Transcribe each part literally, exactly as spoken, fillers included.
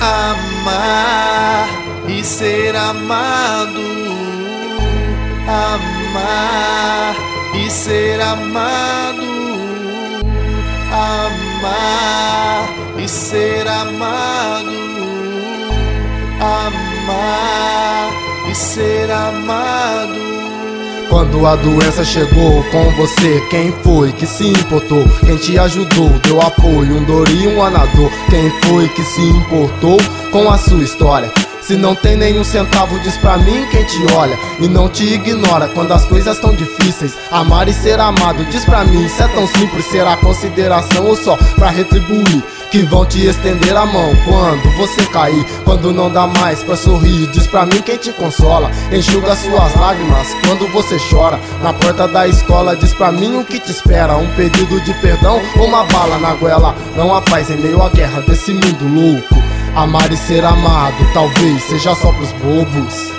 Amar e ser amado, amar e ser amado, amar e ser amado, amar e ser amado. Quando a doença chegou com você, quem foi que se importou? Quem te ajudou, deu apoio, um dor e um anador. Quem foi que se importou com a sua história? Se não tem nenhum centavo, diz pra mim quem te olha e não te ignora quando as coisas tão difíceis. Amar e ser amado, diz pra mim, isso é tão simples. Será consideração ou só pra retribuir? Que vão te estender a mão quando você cair, quando não dá mais pra sorrir. Diz pra mim quem te consola, enxuga suas lágrimas quando você chora. Na porta da escola, diz pra mim o que te espera: um pedido de perdão ou uma bala na goela. Não há paz em meio à guerra desse mundo louco. Amar e ser amado, talvez seja só pros bobos.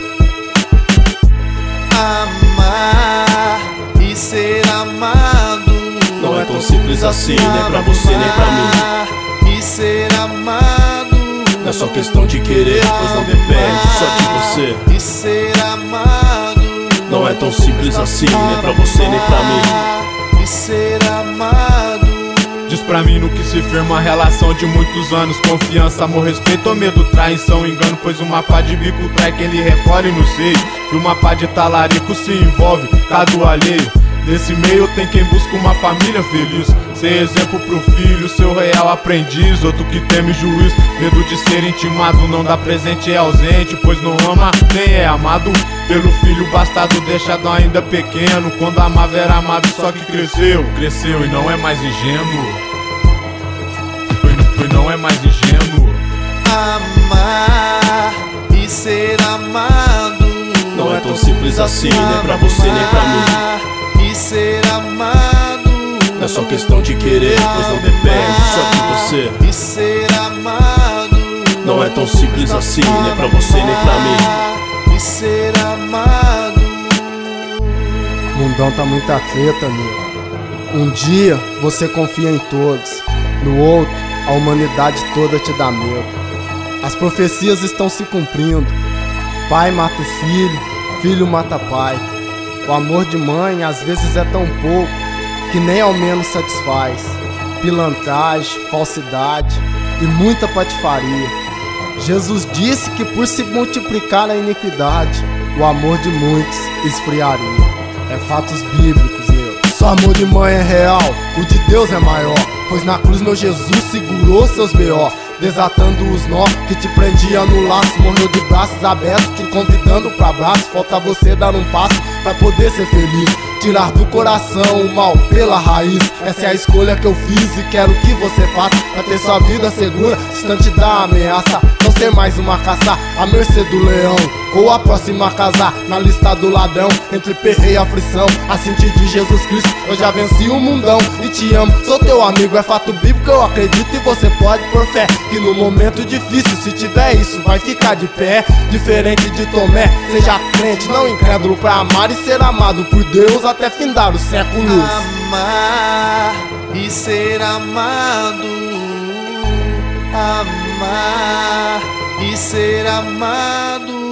Amar e ser amado não é tão simples assim, nem pra você nem pra mim. E ser amado não é só questão de querer, pois não depende só de você. E ser amado não é tão simples assim, nem pra você nem pra mim. E ser amado diz pra mim no que se firma a relação de muitos anos. Confiança, amor, respeito ou medo, traição, engano. Pois uma pá de bico trai quem lhe recolhe no seio, e uma pá de talarico se envolve cada alheio. Nesse meio tem quem busca uma família feliz, ser exemplo pro filho, seu real aprendiz. Outro que teme juízo, medo de ser intimado. Não dá presente, é ausente, pois não ama nem é amado pelo filho bastardo deixado ainda pequeno. Quando amava era amado, só que cresceu, cresceu e não é mais ingênuo. Pois não é mais ingênuo. Amar e ser amado não é tão simples assim, nem pra você nem pra mim. E ser amado não é só questão de querer, pois não depende só de você. E ser amado não é tão simples assim, nem pra você nem pra mim. E ser amado. Mundão tá muita treta, meu. Um dia você confia em todos, no outro a humanidade toda te dá medo. As profecias estão se cumprindo. Pai mata o filho, filho mata pai. O amor de mãe às vezes é tão pouco que nem ao menos satisfaz. Pilantragem, falsidade e muita patifaria. Jesus disse que por se multiplicar a iniquidade, o amor de muitos esfriaria. É fatos bíblicos, meu. Só amor de mãe é real, o de Deus é maior. Pois na cruz meu Jesus segurou seus B O, desatando os nó que te prendia no laço. Morreu de braços abertos, te convidando pra abraço. Falta você dar um passo pra poder ser feliz, tirar do coração o mal pela raiz. Essa é a escolha que eu fiz e quero que você faça, pra ter sua vida segura, distante da ameaça. Não ser mais uma caça à mercê do leão, ou a próxima casar na lista do ladrão. Entre perreio e aflição, assim te diz Jesus Cristo: eu já venci o mundão e te amo, sou teu amigo. É fato bíblico, eu acredito e você pode por fé que no momento difícil, se tiver isso, vai ficar de pé. Diferente de Tomé, seja crente, não incrédulo, pra amar e ser amado por Deus até findar os séculos. Amar e ser amado, amar e ser amado,